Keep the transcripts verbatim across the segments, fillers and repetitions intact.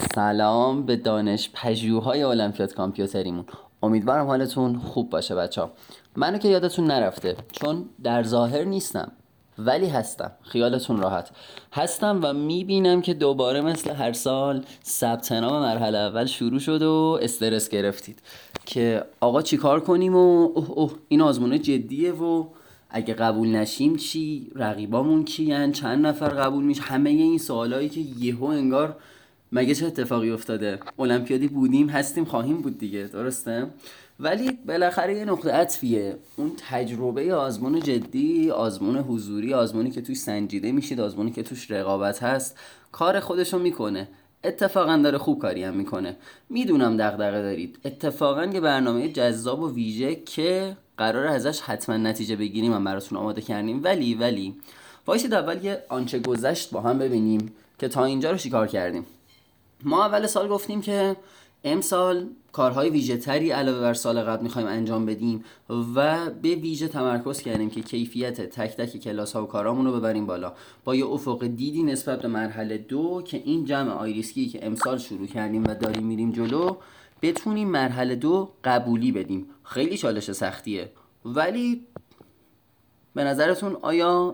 سلام به دانش پژوهای المپیاد کامپیوتریمون. امیدوارم حالتون خوب باشه بچه‌ها. منو که یادتون نرفته، چون در ظاهر نیستم ولی هستم. خیالتون راحت هستم و میبینم که دوباره مثل هر سال ثبت نام مرحله اول شروع شد و استرس گرفتید که آقا چی کار کنیم و اوه اوه این آزمونه جدیه و اگه قبول نشیم چی، رقیبامون کیان، چند نفر قبول میشه، همه این سوالایی که یهو انگار مگه چه اتفاقی افتاده، المپیادی بودیم هستیم خواهیم بود دیگه، درسته؟ ولی بالاخره یه نقطه عطفیه اون تجربه آزمون جدی، آزمون حضوری، آزمونی که توش سنجیده میشید، آزمونی که توش رقابت هست، کار خودشو میکنه. اتفاقا داره خوب کاری هم میکنه. میدونم دغدغه دارید، اتفاقا یه برنامه جذاب و ویژه که قراره ازش حتما نتیجه بگیریم هم براتون آماده کردیم. ولی ولی وایسید اول یه آنچه گذشت با هم ببینیم که تا اینجا رو چیکار کردیم. ما اول سال گفتیم که امسال کارهای ویژه تری علاوه بر سال قبل میخوایم انجام بدیم و به ویژه تمرکز کردیم که کیفیت تک تک کلاس ها و کارامون رو ببریم بالا با یه افق دیدی نسبت به مرحله دو که این جمع آیریسکی که امسال شروع کردیم و داریم میریم جلو بتونیم مرحله دو قبولی بدیم. خیلی چالش سختیه، ولی به نظرتون آیا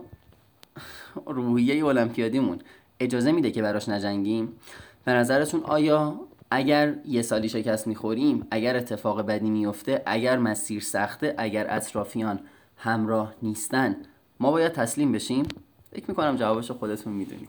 روحیه المپیادیمون اجازه میده که براش نجنگیم؟ به نظرتون آیا اگر یه سالی شکست میخوریم، اگر اتفاق بدی میفته، اگر مسیر سخته، اگر اطرافیان همراه نیستن، ما باید تسلیم بشیم؟ فکر میکنم جوابشو خودتون میدونید.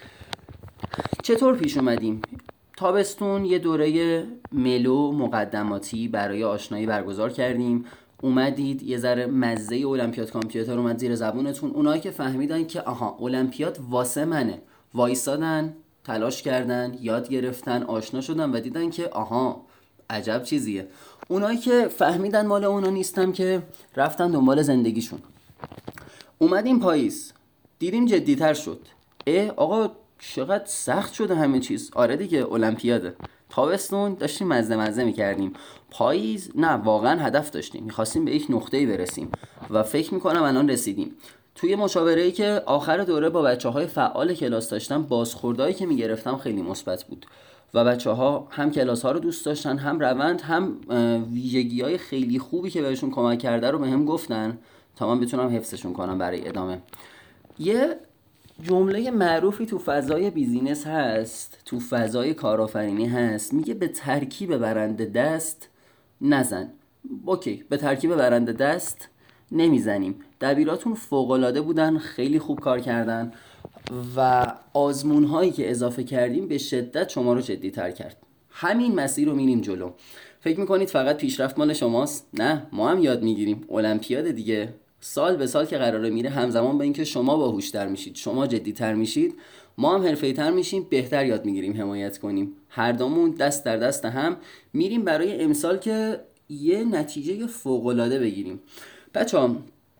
چطور پیش اومدیم؟ تابستون یه دوره ملو مقدماتی برای آشنایی برگزار کردیم. اومدید یه ذره مزه المپیاد کامپیوتر اومد زیر زبونتون. اونایی که فهمیدن که آها المپیاد واسه منه، وایسادن، تلاش کردن، یاد گرفتن، آشنا شدن و دیدن که آها عجب چیزیه. اونایی که فهمیدن مال اونا نیستم که رفتن دنبال زندگیشون. اومدیم پاییز، دیدیم جدیتر شد. اه آقا چقدر سخت شده همه چیز. آره دیگه المپیاده. تابستون داشتیم مزه مزه میکردیم، پاییز نه، واقعا هدف داشتیم، میخواستیم به یک نقطه‌ای برسیم و فکر میکنم الان رسیدیم. توی مشاوره‌ای که آخر دوره با بچه‌های فعال کلاس داشتم، بازخوردایی که میگرفتم خیلی مثبت بود و بچه‌ها هم کلاس‌ها رو دوست داشتن، هم روند، هم ویژگی‌های خیلی خوبی که بهشون کمک کرده رو بهم گفتن تا من بتونم حفظشون کنم برای ادامه. یه جمله معروفی تو فضای بیزینس هست، تو فضای کارآفرینی هست، میگه به ترکیب برنده دست نزن. اوکی، به ترکیب برنده دست نمیزنیم. دبیراتون فوق‌العاده بودن، خیلی خوب کار کردن و آزمون هایی که اضافه کردیم به شدت شما رو جدی تر کرد. همین مسیر رو میریم جلو. فکر میکنید فقط پیشرفت مال شماست؟ نه، ما هم یاد میگیریم. المپیاد دیگه، سال به سال که قراره میره، همزمان با اینکه شما باهوشتر میشید، شما جدی‌تر میشید، ما هم حرفه‌ای‌تر میشیم، بهتر یاد میگیریم حمایت کنیم. هر دومون دست در دست هم میریم برای امسال که یه نتیجه فوق‌العاده بگیریم. بچه‌ها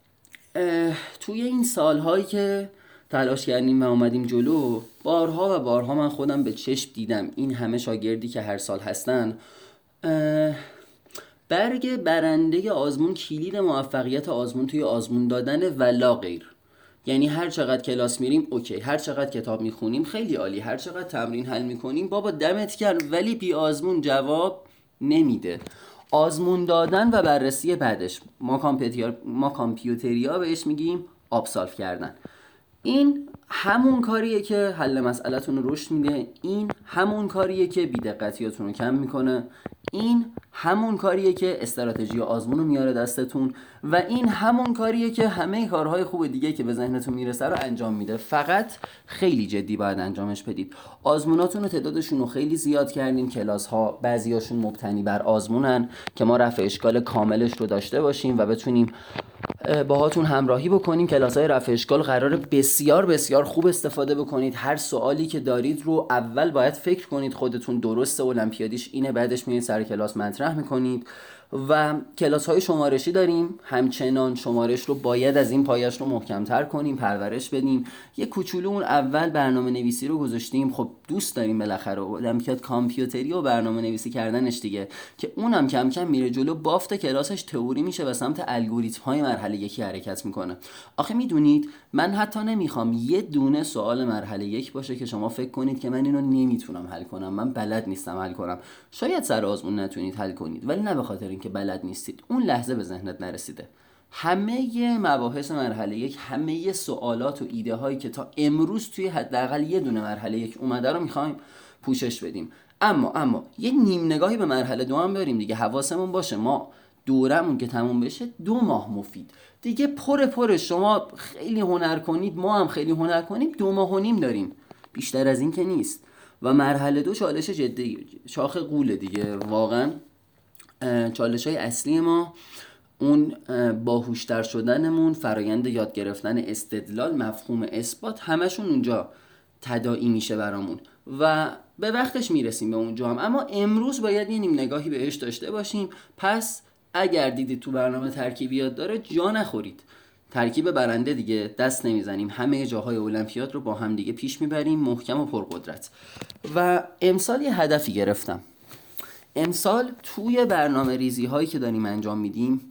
توی این سالهایی که تلاش کردیم و اومدیم جلو، بارها و بارها من خودم به چشم دیدم این همه شاگردی که هر سال هستن، برگ برنده آزمون، کلید موفقیت آزمون توی آزمون دادن ولا غیر. یعنی هر چقدر کلاس میریم اوکی، هر چقدر کتاب میخونیم خیلی عالی، هر چقدر تمرین حل میکنیم بابا دمت کرد، ولی بی آزمون جواب نمیده. آزمون دادن و بررسی بعدش، ما کامپیوتر ما کامپیوتریا بهش میگیم آبسالف کردن. این همون کاریه که حل مسئله‌تون رو رشد میده، این همون کاریه که بی‌دقتیاتون رو کم میکنه، این همون کاریه که استراتژی آزمون رو میاره دستتون و این همون کاریه که همه کارهای خوب دیگه که به ذهنتون میرسه رو انجام میده. فقط خیلی جدی باید انجامش بدید. آزموناتون رو تعدادشون رو خیلی زیاد کردیم، کلاس ها بعضیاشون مبتنی بر آزمونن که ما رفع اشکال کاملش رو داشته باشیم و بتونیم باهاتون همراهی بکنیم. کلاس‌های رفع اشکال قراره بسیار بسیار خوب استفاده بکنید. هر سوالی که دارید رو اول باید فکر کنید خودتون درست المپیادیش اینه، بعدش میرید سر کلاس مطرح میکنید و کلاس های شمارشی داریم، همچنان شمارش رو باید از این پایش رو محکمتر کنیم، پرورش بدیم. یه کوچولو اون اول برنامه نویسی رو گذاشتیم، خب دوست داریم بالاخره المپیاد کامپیوتری و برنامه نویسی کردنش دیگه، که اونم کم کم میره جلو، بافت کلاسش تئوری میشه و سمت الگوریتم های مرحله یکی حرکت میکنه. آخه میدونید من حتی نمیخوام یه دونه سوال مرحله یک باشه که شما فکر کنید که من اینو نمیتونم حل کنم، من بلد نیستم حل کنم. شاید سر آزمون نتونید حل کنید، ولی نه به خاطر اینکه بلد نیستید، اون لحظه به ذهنت نرسیده. همه مباحث مرحله یک، همه سوالات و ایده هایی که تا امروز توی حداقل یه دونه مرحله یک اومده رو میخوایم پوشش بدیم. اما اما یه نیم نگاهی به مرحله دو هم داریم دیگه. حواسمون باشه ما دورمون که تموم بشه دو ماه مفید دیگه، پر پر شما خیلی هنر کنید، ما هم خیلی هنر کنیم، دو ماه و نیم داریم، بیشتر از این که نیست. و مرحله دو چالش جدی، شاخ قوله دیگه. واقعا چالش های اصلی ما اون باهوشتر شدنمون، فرایند یاد گرفتن استدلال، مفهوم اثبات، همشون اونجا تداعی میشه برامون و به وقتش میرسیم به اونجا هم. اما امروز باید یه نیم نگاهی بهش داشته باشیم. پس اگر دیدید تو برنامه ترکیبیات داره، جا نخورید، ترکیب برنده دیگه، دست نمیزنیم، همه جاهای المپیاد رو با هم دیگه پیش میبریم محکم و پرقدرت. و امسال یه هدفی گرفتم. امسال توی برنامه ریزی هایی که داریم انجام میدیم،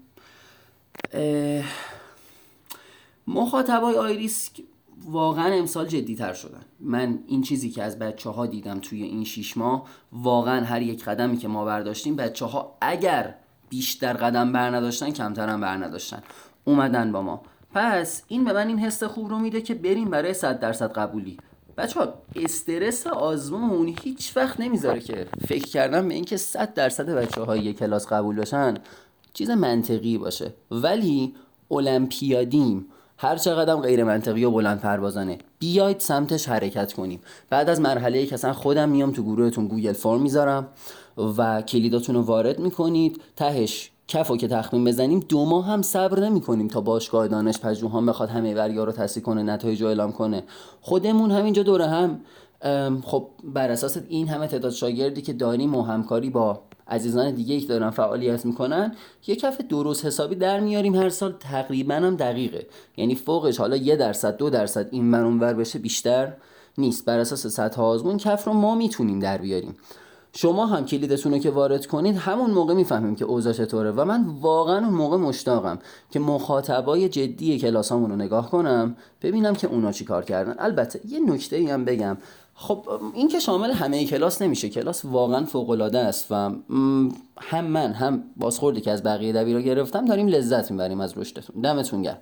مخاطبای آیریس واقعا امسال جدی تر شدن. من این چیزی که از بچه ها دیدم توی این شیش ماه، واقعا هر یک قدمی که ما برداشتیم، بچه ها اگر بیشتر قدم بر نداشتن کمتر هم بر نداشتن، اومدن با ما. پس این به من این حس خوب رو میده که بریم برای صد درصد قبولی. بچه ها استرس آزمون هیچ وقت نمیذاره که فکر کردن به این که صد درصد بچه های یک کلاس قبول باشن چیز منطقی باشه، ولی المپیادیم، هر چقدر غیر منطقی و بلند پروازانه، بیاید سمتش حرکت کنیم. بعد از مرحله یک اصلا خودم میام تو گروهتون گوگل فرم میذارم و کلیداتون رو وارد میکنید، تهش کفو که تخمین بزنیم دو ماه هم صبر نمی کنیم تا باشگاه دانش پژوهان بخواد همه وریا رو تصحیح کنه، نتایج رو اعلام کنه. خودمون همینجا دوره هم خب بر اساس این همه تعداد شاگردی که داریم و همکاری با عزیزان دیگه که دارن فعالیت میکنن، یه کف درست حسابی در میاریم هر سال، تقریبا هم دقیقه، یعنی فوقش حالا یه درصد دو درصد این من اون ور بشه بیشتر نیست. بر اساس سطح آزمون کف رو ما میتونیم در بیاریم. شما هم کلیدتون رو که وارد کنید همون موقع میفهمیم که اوضاع چطوره و من واقعا اون موقع مشتاقم که مخاطبای جدی کلاسامون رو نگاه کنم، ببینم که اونا چی کار کردن. البته یه نکته‌ای هم بگم، خب این که شامل همه کلاس نمیشه، کلاس واقعا فوق‌العاده است و هم من هم بازخوردی که از بقیه دبیرا گرفتم داریم لذت میبریم از رشدتون. دمتون گرم.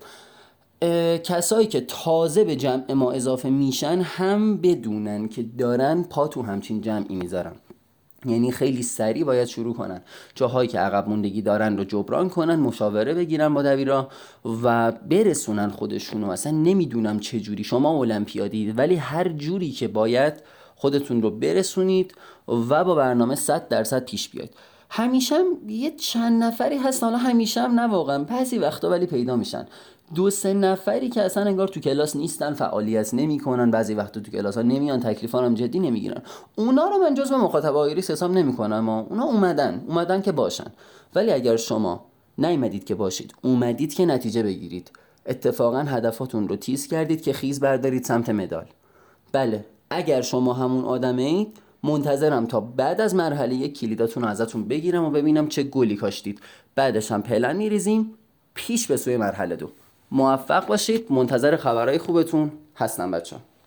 کسایی که تازه به جمع ما اضافه میشن هم بدونن که دارن پا تو همچین جمعی میذارن، یعنی خیلی سریع باید شروع کنن، جاهایی که عقب موندگی دارن رو جبران کنن، مشاوره بگیرن با دبیرا و برسونن خودشونو. اصلا نمیدونم چه جوری شما المپیادید، ولی هر جوری که باید خودتون رو برسونید و با برنامه صد درصد پیش بیاید. همیشه هم یه چند نفری هستن، حالا همیشه هم نه واقعا، بعضی وقتا ولی پیدا میشن دو سه نفری که اصلا انگار تو کلاس نیستن، فعالیت نمیکنن، بعضی وقتا تو کلاس ها نمیان، تکلیفا هم جدی نمیگیرن. اونا رو من جزو مخاطب آیریس حساب نمیکنم، اما اونا اومدن اومدن که باشن. ولی اگر شما نیومدید که باشید، اومدید که نتیجه بگیرید، اتفاقا هدفاتون رو تیز کردید که خیز بردارید سمت مدال. بله اگر شما همون آدمید، منتظرم تا بعد از مرحله یک کلیداتون رو ازتون بگیرم و ببینم چه گلی کاشتید. بعدش هم پلن میریزیم پیش به سوی مرحله دو. موفق باشید. منتظر خبرهای خوبتون هستم بچه‌ها.